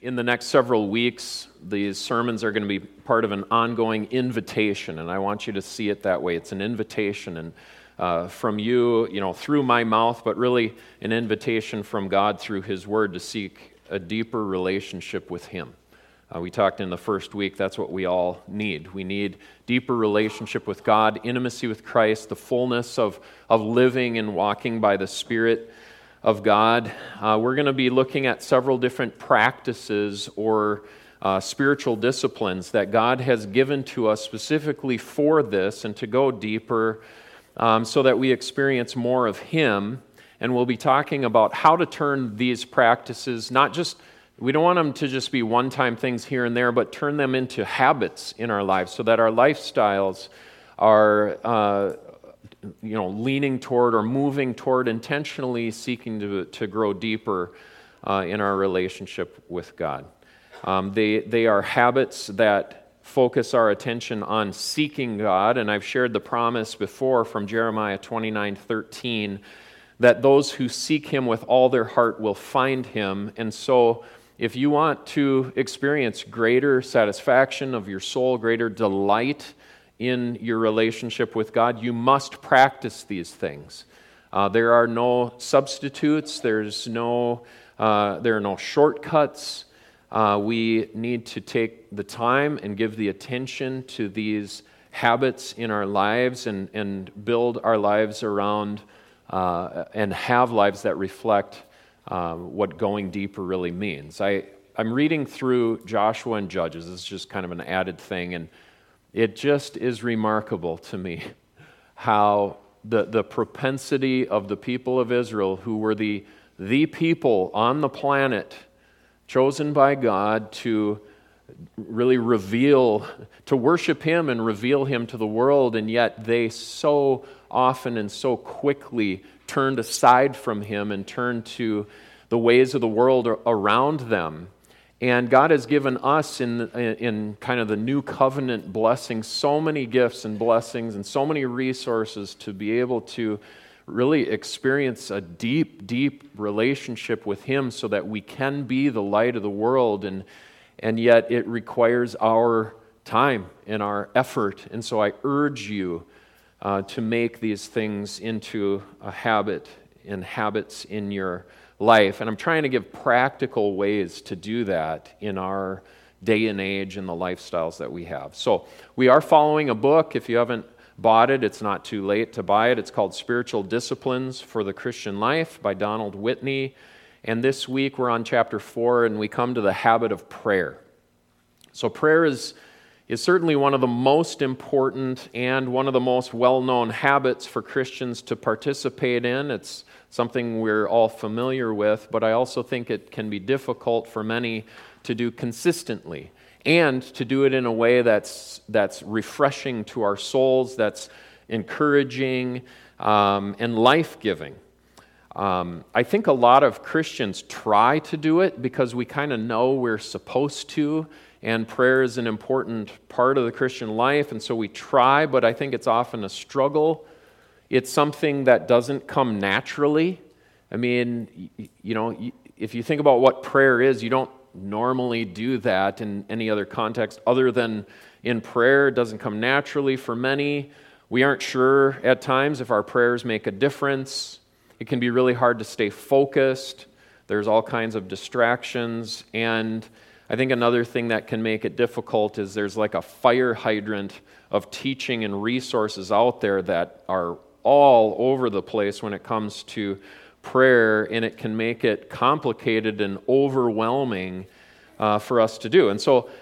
in the next several weeks, these sermons are going to be part of an ongoing invitation, and I want you to see it that way. It's an invitation, and from you, through my mouth, but really an invitation from God through His Word to seek a deeper relationship with Him. We talked in the first week, that's what we all need. We need deeper relationship with God, intimacy with Christ, the fullness of living and walking by the Spirit of God. We're going to be looking at several different practices or spiritual disciplines that God has given to us specifically for this and to go deeper so that we experience more of Him. And we'll be talking about how to turn these practices, we don't want them to just be one-time things here and there, but turn them into habits in our lives so that our lifestyles are leaning toward or moving toward intentionally seeking to grow deeper in our relationship with God. They are habits that focus our attention on seeking God, and I've shared the promise before from Jeremiah 29:13 that those who seek Him with all their heart will find Him. And so if you want to experience greater satisfaction of your soul, greater delight in your relationship with God, you must practice these things. There are no substitutes. There are no shortcuts. We need to take the time and give the attention to these habits in our lives and build our lives around and have lives that reflect what going deeper really means. I'm reading through Joshua and Judges. It's just kind of an added thing, and it just is remarkable to me how the propensity of the people of Israel, who were the people on the planet chosen by God to really to worship Him and reveal Him to the world, and yet they so often and so quickly turned aside from Him and turned to the ways of the world around them. And God has given us in kind of the new covenant blessings so many gifts and blessings and so many resources to be able to really experience a deep, deep relationship with Him so that we can be the light of the world. And yet it requires our time and our effort. And so I urge you to make these things into a habit and habits in your life. And I'm trying to give practical ways to do that in our day and age and the lifestyles that we have. So we are following a book. If you haven't bought it, it's not too late to buy it. It's called Spiritual Disciplines for the Christian Life by Donald Whitney. And this week we're on chapter 4, and we come to the habit of prayer. So prayer is certainly one of the most important and one of the most well-known habits for Christians to participate in. It's something we're all familiar with, but I also think it can be difficult for many to do consistently and to do it in a way that's refreshing to our souls, that's encouraging and life-giving. I think a lot of Christians try to do it because we kind of know we're supposed to, and prayer is an important part of the Christian life, and so we try, but I think it's often a struggle. It's something that doesn't come naturally. I mean, if you think about what prayer is, you don't normally do that in any other context other than in prayer. It doesn't come naturally for many. We aren't sure at times if our prayers make a difference. It can be really hard to stay focused. There's all kinds of distractions, and I think another thing that can make it difficult is there's like a fire hydrant of teaching and resources out there that are all over the place when it comes to prayer, and it can make it complicated and overwhelming for us to do. And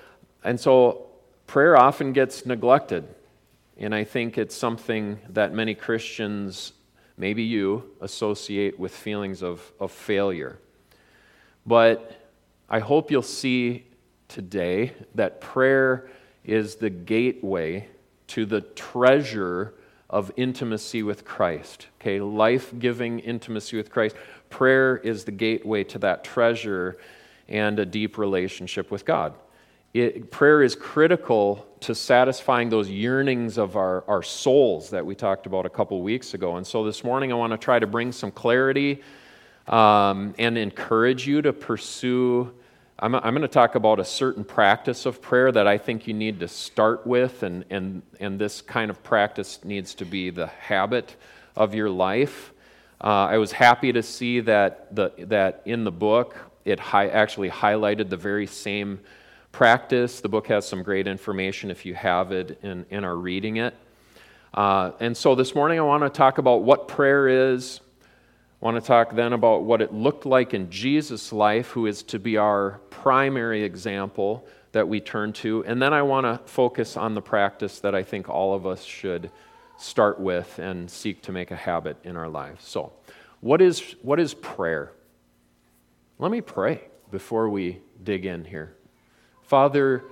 so prayer often gets neglected, and I think it's something that many Christians, maybe you, associate with feelings of failure. But I hope you'll see today that prayer is the gateway to the treasure of intimacy with Christ. Okay, life-giving intimacy with Christ. Prayer is the gateway to that treasure and a deep relationship with God. Prayer is critical to satisfying those yearnings of our souls that we talked about a couple weeks ago. And so this morning I want to try to bring some clarity and encourage you to pursue I'm going to talk about a certain practice of prayer that I think you need to start with, and this kind of practice needs to be the habit of your life. I was happy to see that in the book, it actually highlighted the very same practice. The book has some great information if you have it and are reading it. And so this morning I want to talk about what prayer is. I want to talk then about what it looked like in Jesus' life, who is to be our primary example that we turn to. And then I want to focus on the practice that I think all of us should start with and seek to make a habit in our lives. So, what is prayer? Let me pray before we dig in here. Father,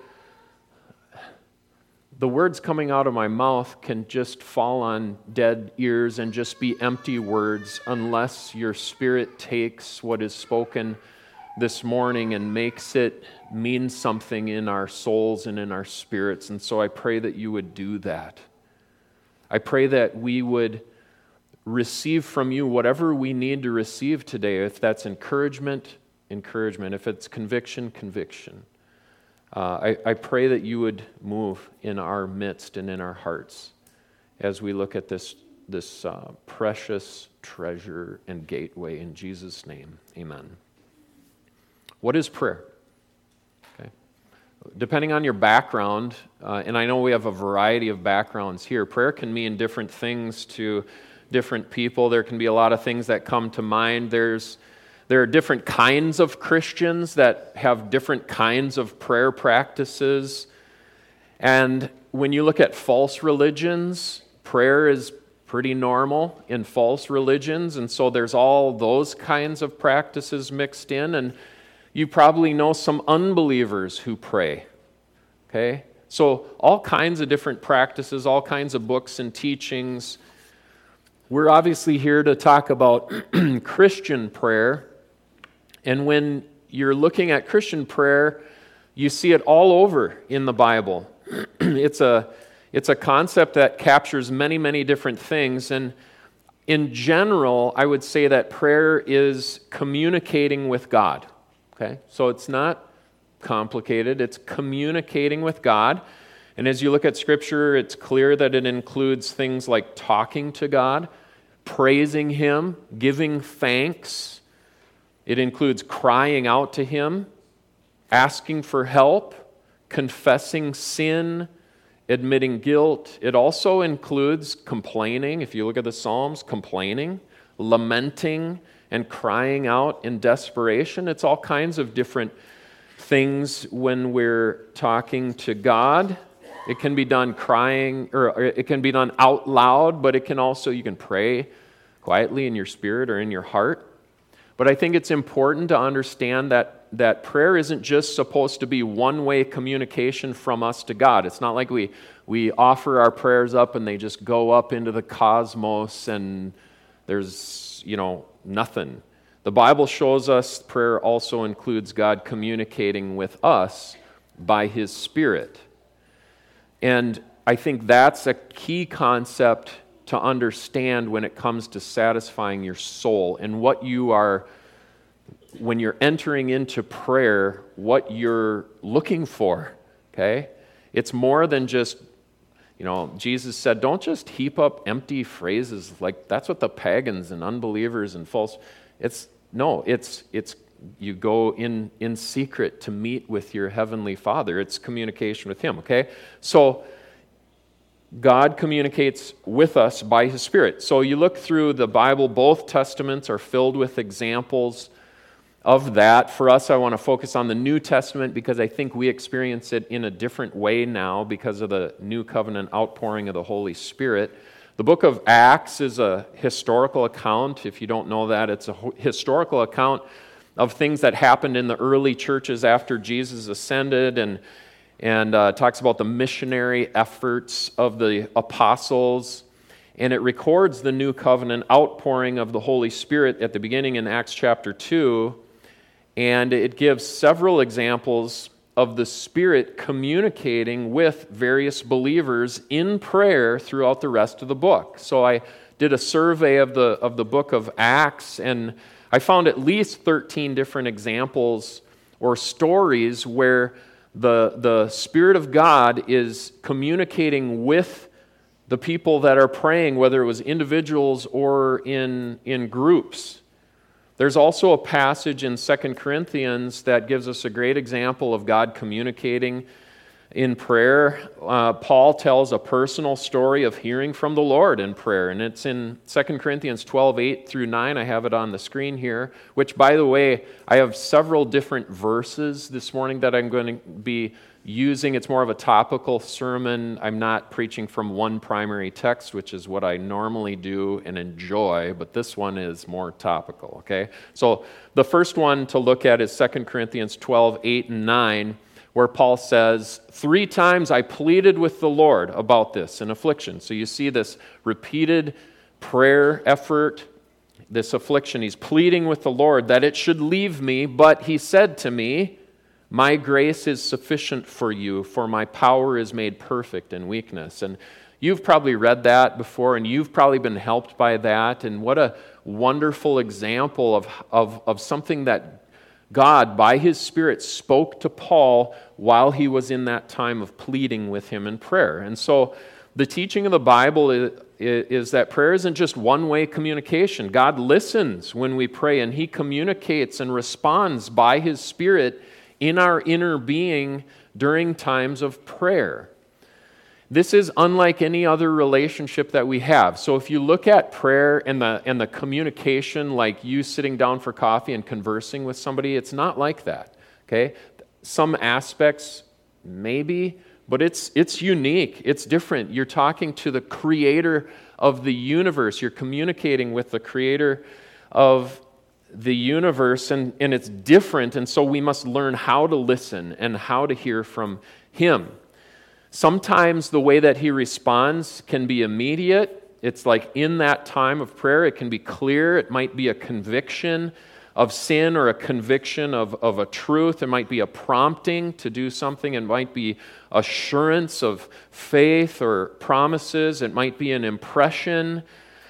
the words coming out of my mouth can just fall on dead ears and just be empty words unless your Spirit takes what is spoken this morning and makes it mean something in our souls and in our spirits. And so I pray that you would do that. I pray that we would receive from you whatever we need to receive today. If that's encouragement, encouragement. If it's conviction, conviction. I pray that you would move in our midst and in our hearts as we look at this precious treasure and gateway. In Jesus' name, amen. What is prayer? Okay. Depending on your background, and I know we have a variety of backgrounds here, prayer can mean different things to different people. There can be a lot of things that come to mind. There are different kinds of Christians that have different kinds of prayer practices. And when you look at false religions, prayer is pretty normal in false religions. And so there's all those kinds of practices mixed in. And you probably know some unbelievers who pray. Okay? So all kinds of different practices, all kinds of books and teachings. We're obviously here to talk about Christian prayer. And when you're looking at Christian prayer, you see it all over in the Bible. It's a concept that captures many, many different things. And in general, I would say that prayer is communicating with God. Okay? So it's not complicated. It's communicating with God. And as you look at Scripture, it's clear that it includes things like talking to God, praising Him, giving thanks. It includes crying out to Him, asking for help, confessing sin, admitting guilt. It also includes complaining. If you look at the Psalms, complaining, lamenting, and crying out in desperation. It's all kinds of different things when we're talking to God. It can be done crying, or it can be done out loud, but it can also, you can pray quietly in your spirit or in your heart. But I think it's important to understand that prayer isn't just supposed to be one-way communication from us to God. It's not like we offer our prayers up and they just go up into the cosmos and there's, nothing. The Bible shows us prayer also includes God communicating with us by His Spirit. And I think that's a key concept to understand when it comes to satisfying your soul and what you are, when you're entering into prayer, what you're looking for, okay? It's more than just, Jesus said, don't just heap up empty phrases like that's what the pagans and unbelievers and false, it's you go in secret to meet with your heavenly Father. It's communication with Him, okay? So God communicates with us by His Spirit. So you look through the Bible, both Testaments are filled with examples of that. For us, I want to focus on the New Testament because I think we experience it in a different way now because of the New Covenant outpouring of the Holy Spirit. The book of Acts is a historical account. If you don't know that, it's a historical account of things that happened in the early churches after Jesus ascended, and talks about the missionary efforts of the apostles. And it records the New Covenant outpouring of the Holy Spirit at the beginning in Acts chapter 2. And it gives several examples of the Spirit communicating with various believers in prayer throughout the rest of the book. So I did a survey of the book of Acts, and I found at least 13 different examples or stories where the Spirit of God is communicating with the people that are praying, whether it was individuals or in groups. There's also a passage in 2 Corinthians that gives us a great example of God communicating in prayer. Paul tells a personal story of hearing from the Lord in prayer, and it's in 2 Corinthians 12:8-9. I have it on the screen here, which, by the way, I have several different verses this morning that I'm going to be using. It's more of a topical sermon. I'm not preaching from one primary text, which is what I normally do and enjoy, but this one is more topical, okay? So the first one to look at is 2 Corinthians 12:8-9, where Paul says, 3 times I pleaded with the Lord about this in affliction. So you see this repeated prayer effort, this affliction. He's pleading with the Lord that it should leave me, but he said to me, my grace is sufficient for you, for my power is made perfect in weakness. And you've probably read that before, and you've probably been helped by that. And what a wonderful example of something that God, by His Spirit, spoke to Paul while he was in that time of pleading with him in prayer. And so the teaching of the Bible is that prayer isn't just one-way communication. God listens when we pray, and He communicates and responds by His Spirit in our inner being during times of prayer. This is unlike any other relationship that we have. So if you look at prayer and the communication, like you sitting down for coffee and conversing with somebody, it's not like that, okay? Some aspects maybe, but it's unique. It's different. You're talking to the Creator of the universe. You're communicating with the Creator of the universe, and it's different, and so we must learn how to listen and how to hear from Him. Sometimes the way that He responds can be immediate. It's like in that time of prayer, it can be clear. It might be a conviction of sin or a conviction of a truth. It might be a prompting to do something. It might be assurance of faith or promises. It might be an impression.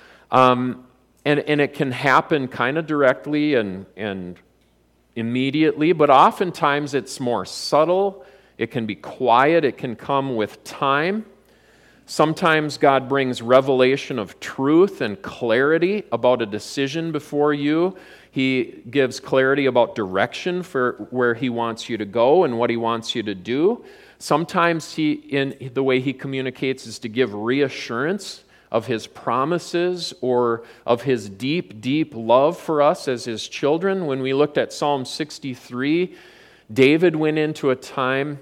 And it can happen kind of directly and immediately, but oftentimes it's more subtle. It can be quiet. It can come with time. Sometimes God brings revelation of truth and clarity about a decision before you. He gives clarity about direction for where He wants you to go and what He wants you to do. Sometimes in the way He communicates is to give reassurance of His promises or of His deep, deep love for us as His children. When we looked at Psalm 63, David went into a time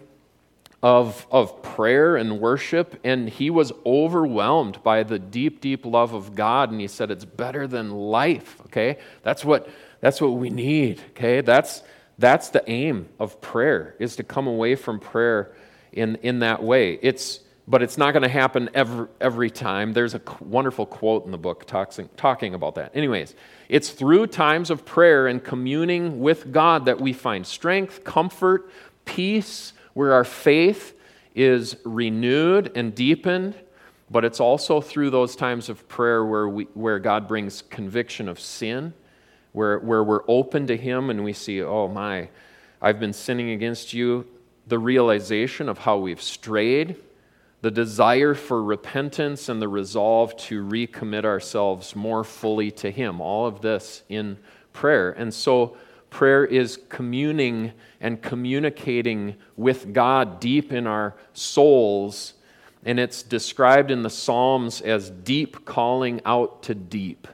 of prayer and worship, and he was overwhelmed by the deep, deep love of God, and he said, it's better than life, okay? That's what we need, okay? That's the aim of prayer, is to come away from prayer in that way. But it's not going to happen every time. There's a wonderful quote in the book talking about that. Anyways, it's through times of prayer and communing with God that we find strength, comfort, peace, where our faith is renewed and deepened. But it's also through those times of prayer where God brings conviction of sin, where we're open to Him and we see, oh my, I've been sinning against you. The realization of how we've strayed, the desire for repentance, and the resolve to recommit ourselves more fully to Him. All of this in prayer. And so prayer is communing and communicating with God deep in our souls, and it's described in the Psalms as deep calling out to deep.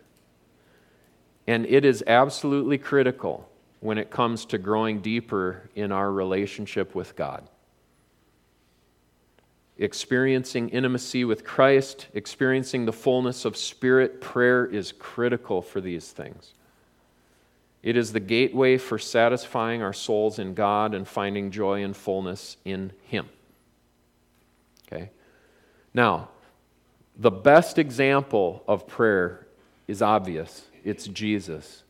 And it is absolutely critical when it comes to growing deeper in our relationship with God. Experiencing intimacy with Christ, experiencing the fullness of Spirit, prayer is critical for these things. It is the gateway for satisfying our souls in God and finding joy and fullness in Him. Okay? Now, the best example of prayer is obvious. It's Jesus.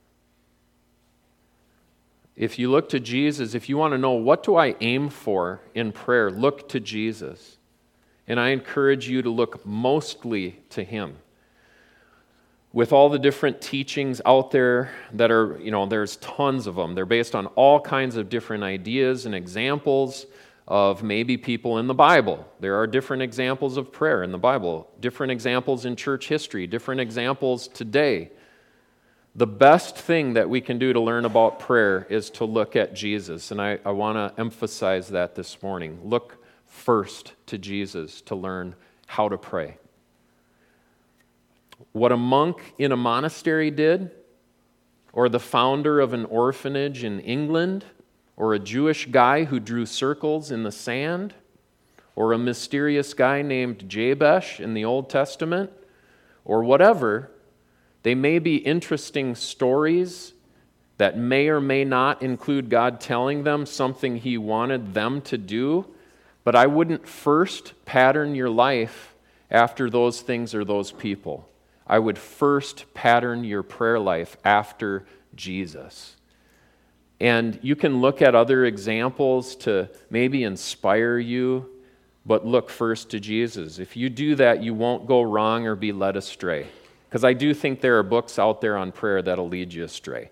If you look to Jesus, if you want to know what do I aim for in prayer, look to Jesus. And I encourage you to look mostly to Him. with all the different teachings out there that are, there's tons of them. They're based on all kinds of different ideas and examples of maybe people in the Bible. There are different examples of prayer in the Bible, different examples in church history, different examples today. The best thing that we can do to learn about prayer is to look at Jesus, and I want to emphasize that this morning. Look first to Jesus to learn how to pray. What a monk in a monastery did, or the founder of an orphanage in England, or a Jewish guy who drew circles in the sand, or a mysterious guy named Jabesh in the Old Testament, or whatever, they may be interesting stories that may or may not include God telling them something He wanted them to do, but I wouldn't first pattern your life after those things or those people. I would first pattern your prayer life after Jesus. And you can look at other examples to maybe inspire you, but look first to Jesus. If you do that, you won't go wrong or be led astray. Because I do think there are books out there on prayer that'll lead you astray.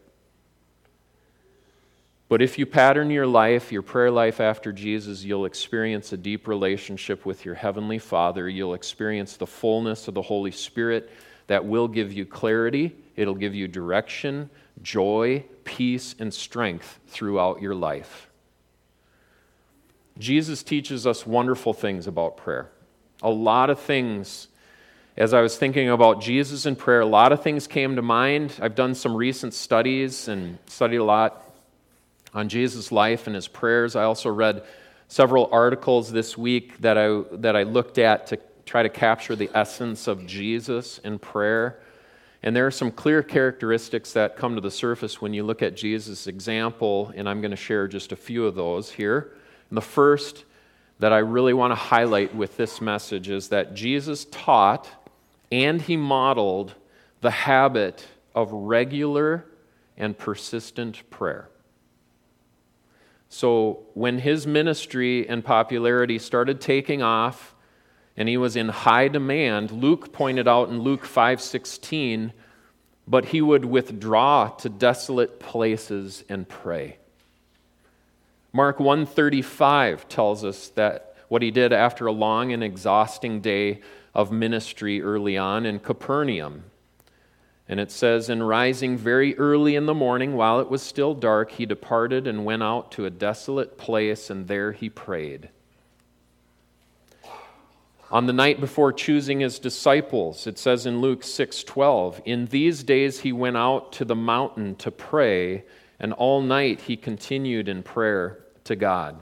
But if you pattern your life, your prayer life after Jesus, you'll experience a deep relationship with your Heavenly Father. You'll experience the fullness of the Holy Spirit that will give you clarity. It'll give you direction, joy, peace, and strength throughout your life. Jesus teaches us wonderful things about prayer. A lot of things, as I was thinking about Jesus and prayer, a lot of things came to mind. I've done some recent studies and studied a lot on Jesus' life and His prayers. I also read several articles this week that I looked at to try to capture the essence of Jesus in prayer. And there are some clear characteristics that come to the surface when you look at Jesus' example, and I'm going to share just a few of those here. And the first that I really want to highlight with this message is that Jesus taught and He modeled the habit of regular and persistent prayer. So when His ministry and popularity started taking off, and He was in high demand, Luke pointed out in Luke 5:16, but He would withdraw to desolate places and pray. Mark 1:35 tells us that what He did after a long and exhausting day of ministry early on in Capernaum. And it says, "And rising very early in the morning, while it was still dark, He departed and went out to a desolate place, and there He prayed." On the night before choosing His disciples, it says in Luke 6:12, "In these days He went out to the mountain to pray, and all night He continued in prayer to God."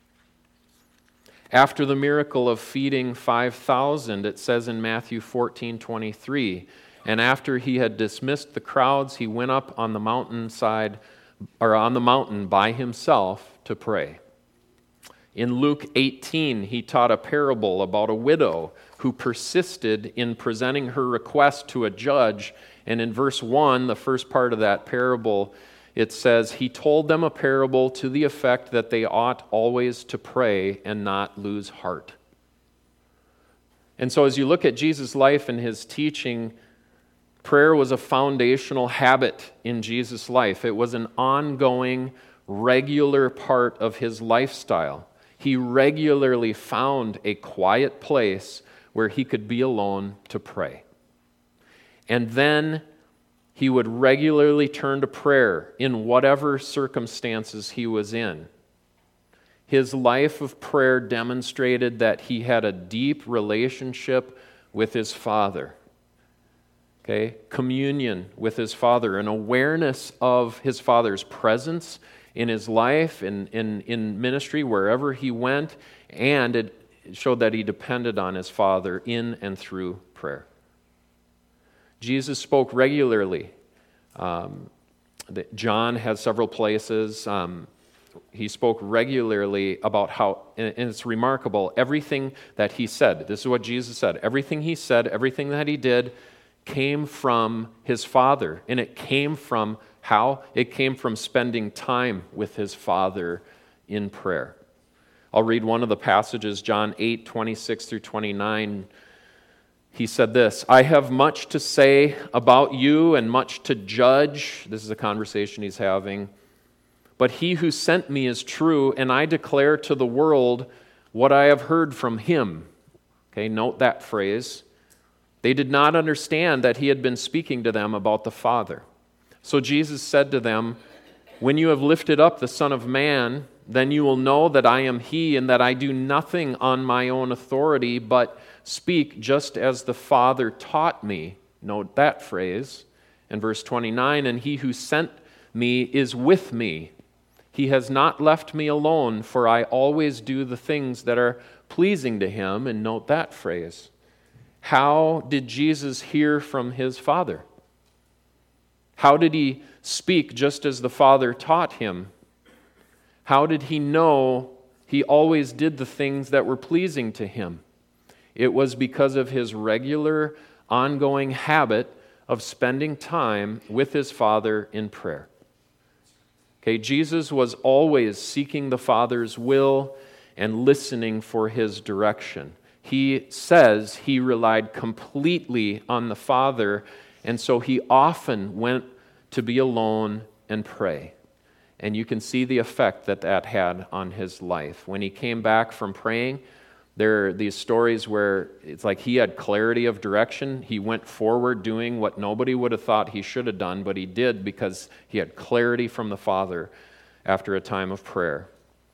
After the miracle of feeding 5,000, it says in Matthew 14:23, "And after He had dismissed the crowds, He went up on the mountainside, or on the mountain by Himself to pray." In Luke 18, He taught a parable about a widow who persisted in presenting her request to a judge. And in verse 1, the first part of that parable, it says, He told them a parable to the effect that they ought always to pray and not lose heart. And so as you look at Jesus' life and His teaching, prayer was a foundational habit in Jesus' life. It was an ongoing, regular part of His lifestyle. He regularly found a quiet place where He could be alone to pray. And then He would regularly turn to prayer in whatever circumstances He was in. His life of prayer demonstrated that He had a deep relationship with His Father. Okay? Communion with His Father, an awareness of His Father's presence in His life, in ministry, wherever He went, and it showed that He depended on His Father in and through prayer. Jesus spoke regularly. John has several places. He spoke regularly about how, and it's remarkable, everything that He said. This is what Jesus said. Everything He said, everything that He did came from His Father. And it came from how? It came from spending time with His Father in prayer. I'll read one of the passages, John 8:26 through 29. he said this, "I have much to say about you and much to judge." This is a conversation he's having. "But he who sent me is true, and I declare to the world what I have heard from him." Okay, note that phrase. They did not understand that he had been speaking to them about the Father. So Jesus said to them, "When you have lifted up the Son of Man, then you will know that I am he, and that I do nothing on my own authority, but speak just as the Father taught me." Note that phrase. In verse 29, "And he who sent me is with me. He has not left me alone, for I always do the things that are pleasing to him." And note that phrase. How did Jesus hear from his Father? How did he speak just as the Father taught him? How did he know he always did the things that were pleasing to him? It was because of his regular, ongoing habit of spending time with his Father in prayer. Okay, Jesus was always seeking the Father's will and listening for his direction. He says he relied completely on the Father, and so he often went to be alone and pray. And you can see the effect that that had on his life. When he came back from praying, there are these stories where it's like he had clarity of direction. He went forward doing what nobody would have thought he should have done, but he did because he had clarity from the Father after a time of prayer.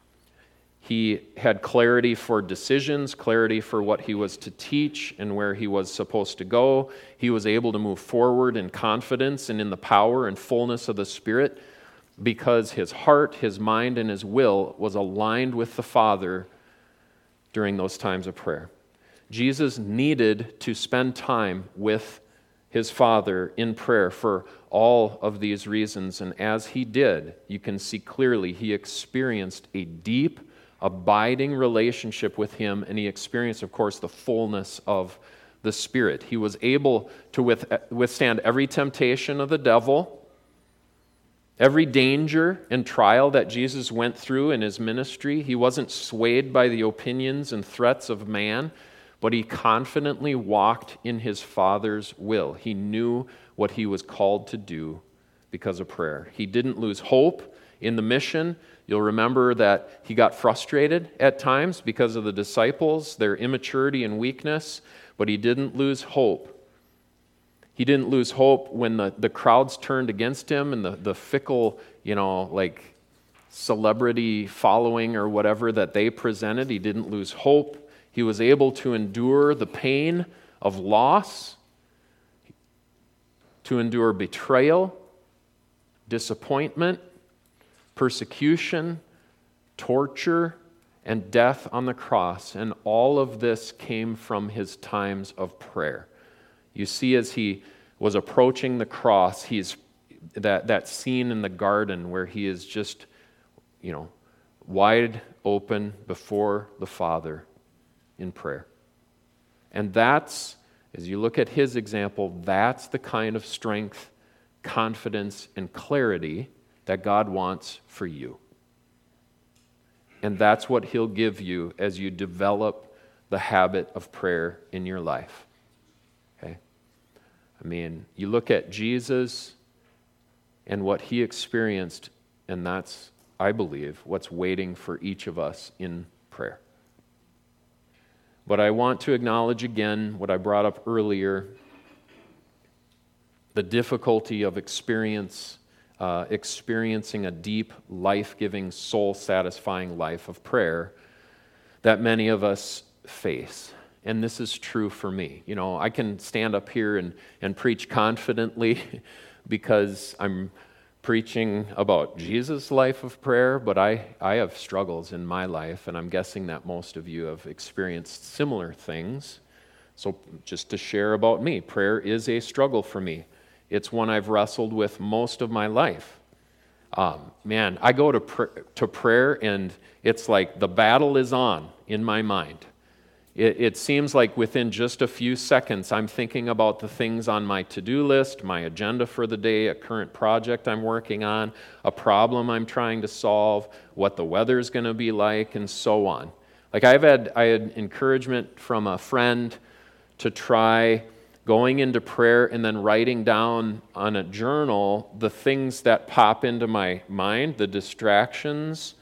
He had clarity for decisions, clarity for what he was to teach and where he was supposed to go. He was able to move forward in confidence and in the power and fullness of the Spirit because his heart, his mind, and his will was aligned with the Father during those times of prayer. Jesus needed to spend time with his Father in prayer for all of these reasons, and as he did, you can see clearly he experienced a deep, abiding relationship with him, and he experienced, of course, the fullness of the Spirit. He was able to withstand every temptation of the devil, every danger and trial that Jesus went through in his ministry. He wasn't swayed by the opinions and threats of man, but he confidently walked in his Father's will. He knew what he was called to do because of prayer. He didn't lose hope in the mission. You'll remember that he got frustrated at times because of the disciples, their immaturity and weakness, but he didn't lose hope. He didn't lose hope when the crowds turned against him and the fickle, like celebrity following or whatever that they presented. He didn't lose hope. He was able to endure the pain of loss, to endure betrayal, disappointment, persecution, torture, and death on the cross. And all of this came from his times of prayer. You see, as he was approaching the cross, he's that scene in the garden where he is just, wide open before the Father in prayer. And that's, as you look at his example, that's the kind of strength, confidence, and clarity that God wants for you. And that's what he'll give you as you develop the habit of prayer in your life. Okay? You look at Jesus and what he experienced, and that's, I believe, what's waiting for each of us in prayer. But I want to acknowledge again what I brought up earlier, the difficulty of experiencing a deep, life-giving, soul-satisfying life of prayer that many of us face. And this is true for me. I can stand up here and preach confidently because I'm preaching about Jesus' life of prayer, but I have struggles in my life, and I'm guessing that most of you have experienced similar things. So just to share about me, prayer is a struggle for me. It's one I've wrestled with most of my life. I go to prayer, and it's like the battle is on in my mind. It seems like within just a few seconds, I'm thinking about the things on my to-do list, my agenda for the day, a current project I'm working on, a problem I'm trying to solve, what the weather's going to be like, and so on. Like I had encouragement from a friend to try going into prayer and then writing down on a journal the things that pop into my mind, the distractions,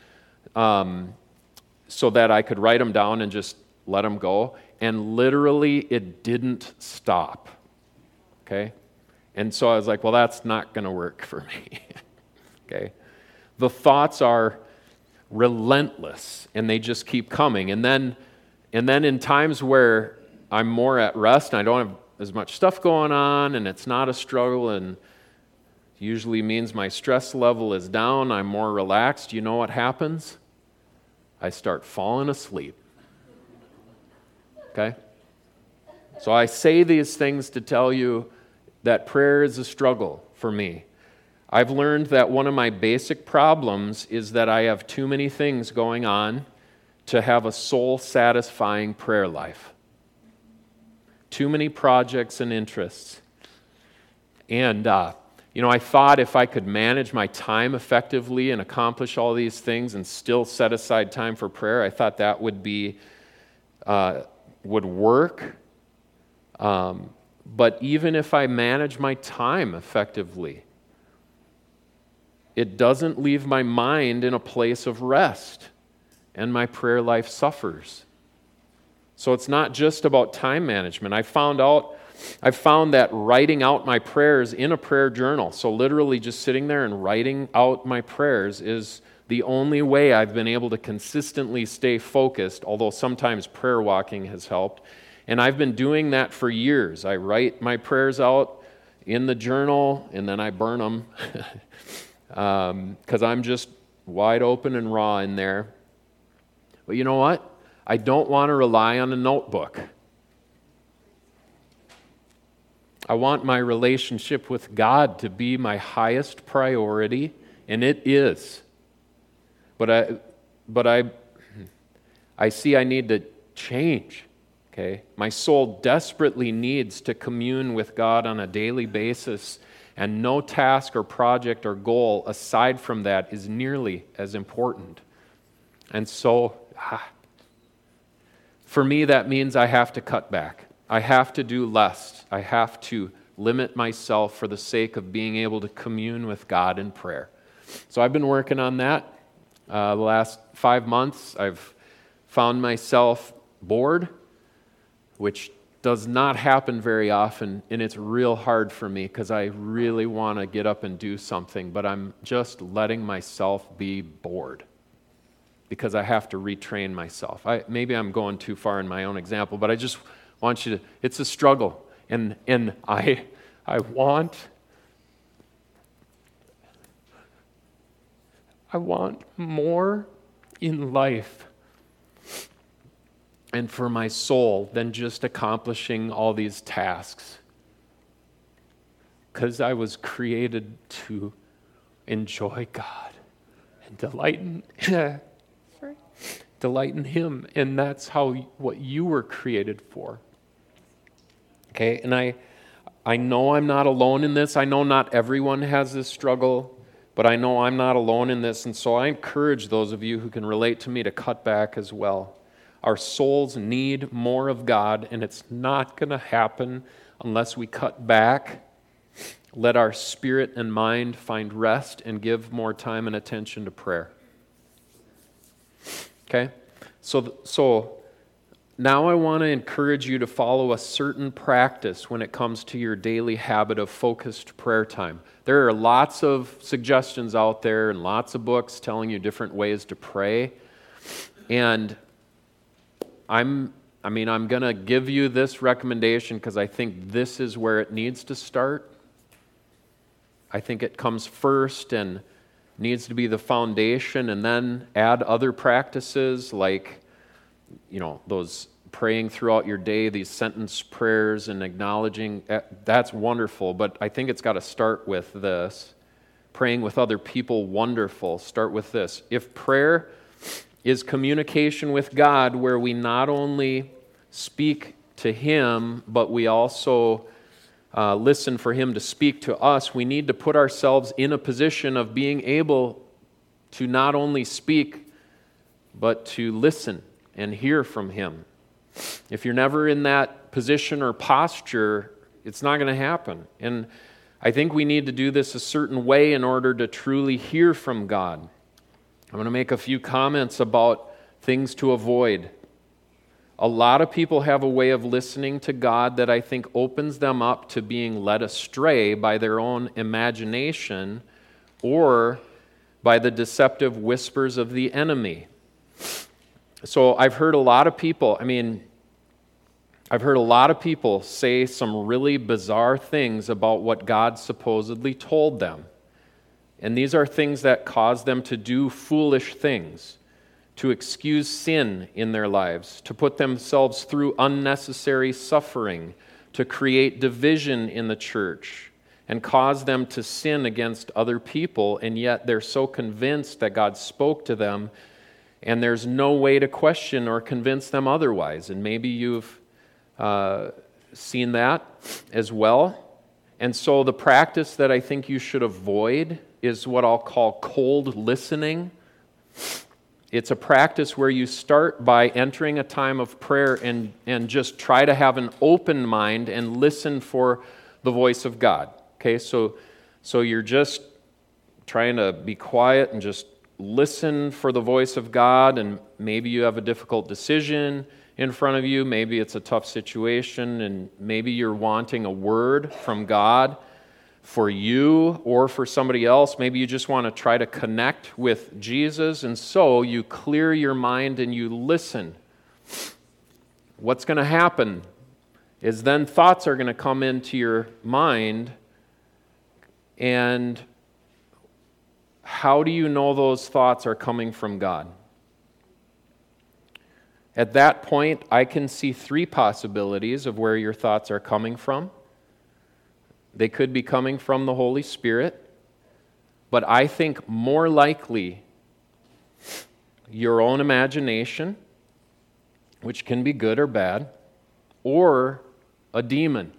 so that I could write them down and just let them go. And literally, it didn't stop. Okay? And so I was like, well, that's not going to work for me. Okay? The thoughts are relentless, and they just keep coming. And then in times where I'm more at rest and I don't have as much stuff going on and it's not a struggle and usually means my stress level is down, I'm more relaxed, you know what happens? I start falling asleep. Okay? So I say these things to tell you that prayer is a struggle for me. I've learned that one of my basic problems is that I have too many things going on to have a soul-satisfying prayer life. Too many projects and interests. And, I thought if I could manage my time effectively and accomplish all these things and still set aside time for prayer, I thought that would work. But even if I manage my time effectively, it doesn't leave my mind in a place of rest, and my prayer life suffers. So it's not just about time management. I found that writing out my prayers in a prayer journal, so literally just sitting there and writing out my prayers, is the only way I've been able to consistently stay focused, although sometimes prayer walking has helped. And I've been doing that for years. I write my prayers out in the journal, and then I burn them because I'm just wide open and raw in there. But you know what? I don't want to rely on a notebook. I want my relationship with God to be my highest priority, and it is. But I see I need to change. Okay? My soul desperately needs to commune with God on a daily basis, and no task or project or goal aside from that is nearly as important. And so, for me, that means I have to cut back. I have to do less. I have to limit myself for the sake of being able to commune with God in prayer. So I've been working on that. The last 5 months, I've found myself bored, which does not happen very often, and it's real hard for me because I really want to get up and do something, but I'm just letting myself be bored because I have to retrain myself. Maybe I'm going too far in my own example, but I just want you to, it's a struggle, and I want more in life and for my soul than just accomplishing all these tasks. Because I was created to enjoy God and delight in Him, and that's what you were created for. Okay, and I know I'm not alone in this. I know not everyone has this struggle, but I know I'm not alone in this, and so I encourage those of you who can relate to me to cut back as well. Our souls need more of God, and it's not going to happen unless we cut back, let our spirit and mind find rest, and give more time and attention to prayer. Okay? So now I want to encourage you to follow a certain practice when it comes to your daily habit of focused prayer time. There are lots of suggestions out there and lots of books telling you different ways to pray. And I'm going to give you this recommendation because I think this is where it needs to start. I think it comes first and needs to be the foundation, and then add other practices like, those praying throughout your day, these sentence prayers and acknowledging. That's wonderful, but I think it's got to start with this. Praying with other people, wonderful. Start with this. If prayer is communication with God where we not only speak to Him, but we also listen for Him to speak to us, we need to put ourselves in a position of being able to not only speak, but to listen and hear from Him. If you're never in that position or posture, it's not going to happen. And I think we need to do this a certain way in order to truly hear from God. I'm going to make a few comments about things to avoid. A lot of people have a way of listening to God that I think opens them up to being led astray by their own imagination or by the deceptive whispers of the enemy. So I've heard a lot of people say some really bizarre things about what God supposedly told them. And these are things that cause them to do foolish things, to excuse sin in their lives, to put themselves through unnecessary suffering, to create division in the church, and cause them to sin against other people, and yet they're so convinced that God spoke to them, and there's no way to question or convince them otherwise. And maybe you've seen that as well. And so the practice that I think you should avoid is what I'll call cold listening. It's a practice where you start by entering a time of prayer and just try to have an open mind and listen for the voice of God. Okay, so you're just trying to be quiet and just listen for the voice of God, and maybe you have a difficult decision in front of you, maybe it's a tough situation, and maybe you're wanting a word from God for you or for somebody else. Maybe you just want to try to connect with Jesus, and so you clear your mind and you listen. What's going to happen is then thoughts are going to come into your mind, and how do you know those thoughts are coming from God? At that point, I can see three possibilities of where your thoughts are coming from. They could be coming from the Holy Spirit, but I think more likely your own imagination, which can be good or bad, or a demon.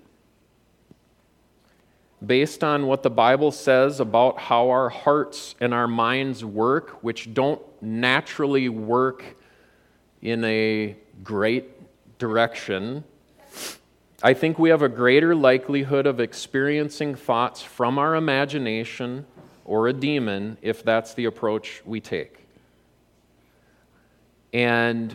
Based on what the Bible says about how our hearts and our minds work, which don't naturally work in a great direction, I think we have a greater likelihood of experiencing thoughts from our imagination or a demon if that's the approach we take. And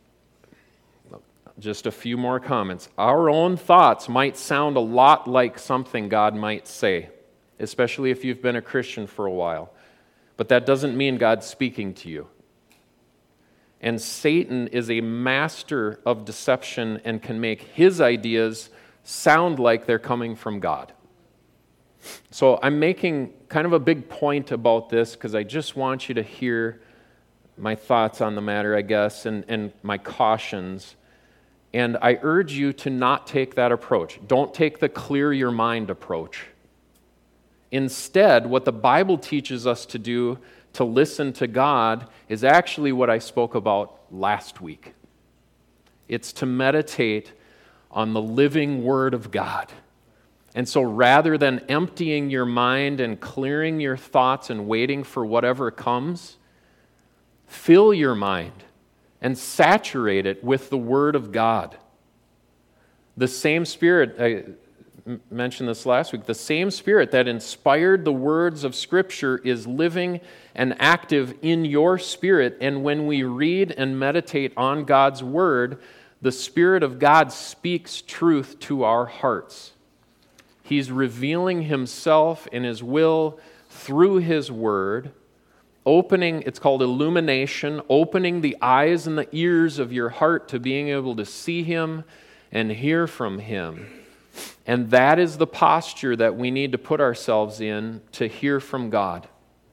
just a few more comments. Our own thoughts might sound a lot like something God might say, especially if you've been a Christian for a while. But that doesn't mean God's speaking to you. And Satan is a master of deception and can make his ideas sound like they're coming from God. So I'm making kind of a big point about this because I just want you to hear my thoughts on the matter, I guess, and my cautions. And I urge you to not take that approach. Don't take the clear your mind approach. Instead, what the Bible teaches us to do to listen to God is actually what I spoke about last week. It's to meditate on the living Word of God. And so rather than emptying your mind and clearing your thoughts and waiting for whatever comes, fill your mind and saturate it with the Word of God. The same Spirit, I mentioned this last week, the same Spirit that inspired the words of Scripture is living and active in your spirit. And when we read and meditate on God's Word, the Spirit of God speaks truth to our hearts. He's revealing Himself and His will through His Word, opening, it's called illumination, opening the eyes and the ears of your heart to being able to see Him and hear from Him. And that is the posture that we need to put ourselves in to hear from God.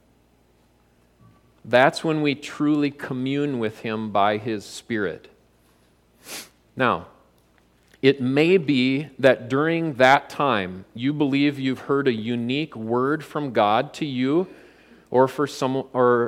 That's when we truly commune with Him by His Spirit. Now, it may be that during that time you believe you've heard a unique word from God to you or for someone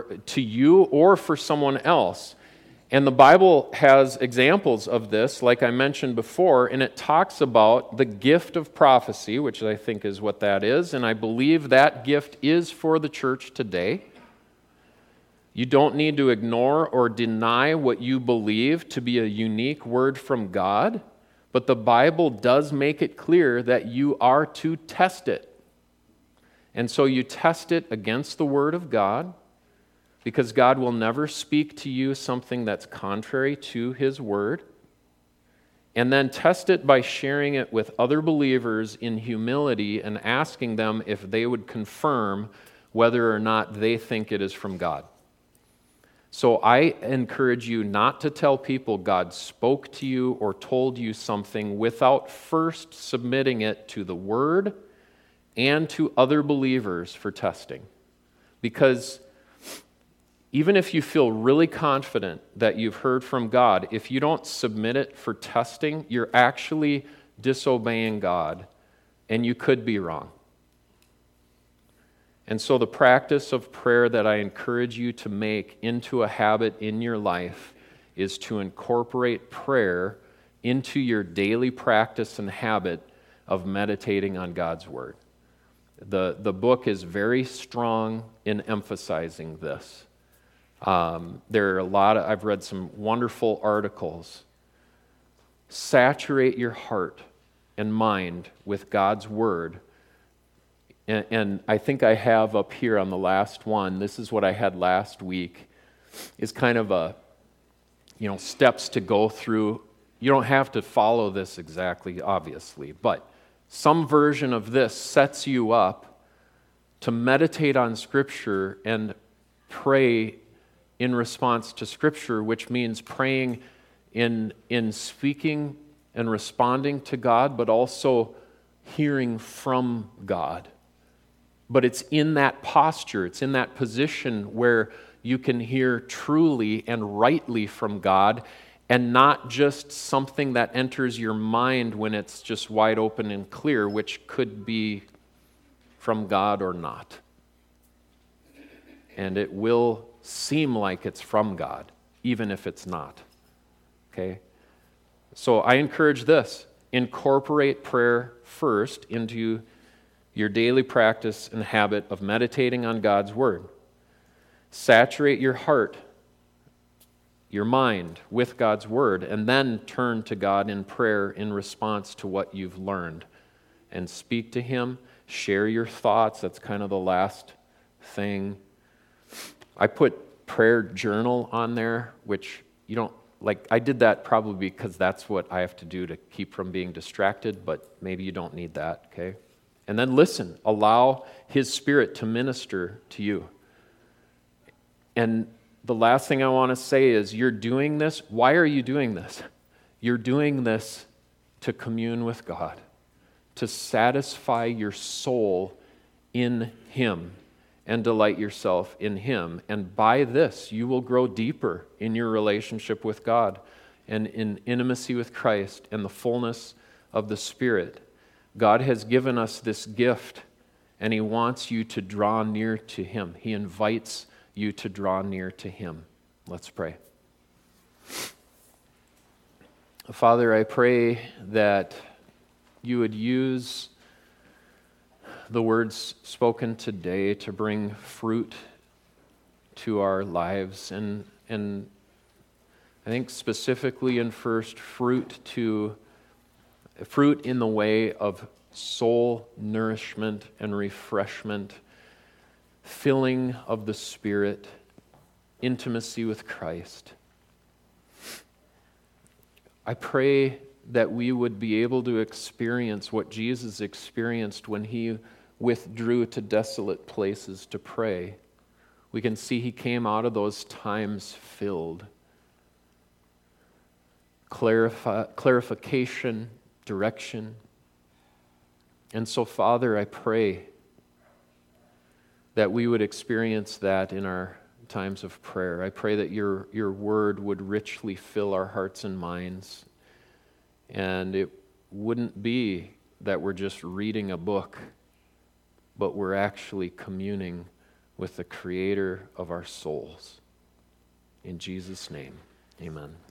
else. And the Bible has examples of this, like I mentioned before, and it talks about the gift of prophecy, which I think is what that is, and I believe that gift is for the church today. You don't need to ignore or deny what you believe to be a unique word from God, but the Bible does make it clear that you are to test it. And so you test it against the Word of God, because God will never speak to you something that's contrary to His Word. And then test it by sharing it with other believers in humility and asking them if they would confirm whether or not they think it is from God. So I encourage you not to tell people God spoke to you or told you something without first submitting it to the Word and to other believers for testing. Because even if you feel really confident that you've heard from God, if you don't submit it for testing, you're actually disobeying God, and you could be wrong. And so the practice of prayer that I encourage you to make into a habit in your life is to incorporate prayer into your daily practice and habit of meditating on God's Word. The book is very strong in emphasizing this. There are I've read some wonderful articles. Saturate your heart and mind with God's Word. And I think I have up here on the last one, this is what I had last week, is kind of a, steps to go through. You don't have to follow this exactly, obviously, but some version of this sets you up to meditate on Scripture and pray in response to Scripture, which means praying in speaking and responding to God, but also hearing from God. But it's in that posture, it's in that position where you can hear truly and rightly from God, and not just something that enters your mind when it's just wide open and clear, which could be from God or not. And it will seem like it's from God, even if it's not. Okay? So I encourage this. Incorporate prayer first into your daily practice and habit of meditating on God's Word. Saturate your heart, your mind with God's Word, and then turn to God in prayer in response to what you've learned. And speak to Him, share your thoughts. That's kind of the last thing. I put prayer journal on there, which you don't like. I did that probably because that's what I have to do to keep from being distracted, but maybe you don't need that, okay? And then listen, allow His Spirit to minister to you. And the last thing I want to say is, you're doing this. Why are you doing this? You're doing this to commune with God, to satisfy your soul in Him and delight yourself in Him. And by this, you will grow deeper in your relationship with God and in intimacy with Christ and the fullness of the Spirit. God has given us this gift, and He wants you to draw near to Him. He invites you to draw near to Him. Let's pray. Father, I pray that you would use the words spoken today to bring fruit to our lives, and I think specifically and first fruit in the way of soul nourishment and refreshment, filling of the Spirit, intimacy with Christ. I pray that we would be able to experience what Jesus experienced when He withdrew to desolate places to pray. We can see He came out of those times filled. Clarification, direction. And so, Father, I pray that we would experience that in our times of prayer. I pray that your word would richly fill our hearts and minds, and it wouldn't be that we're just reading a book, but we're actually communing with the Creator of our souls. In Jesus' name, amen.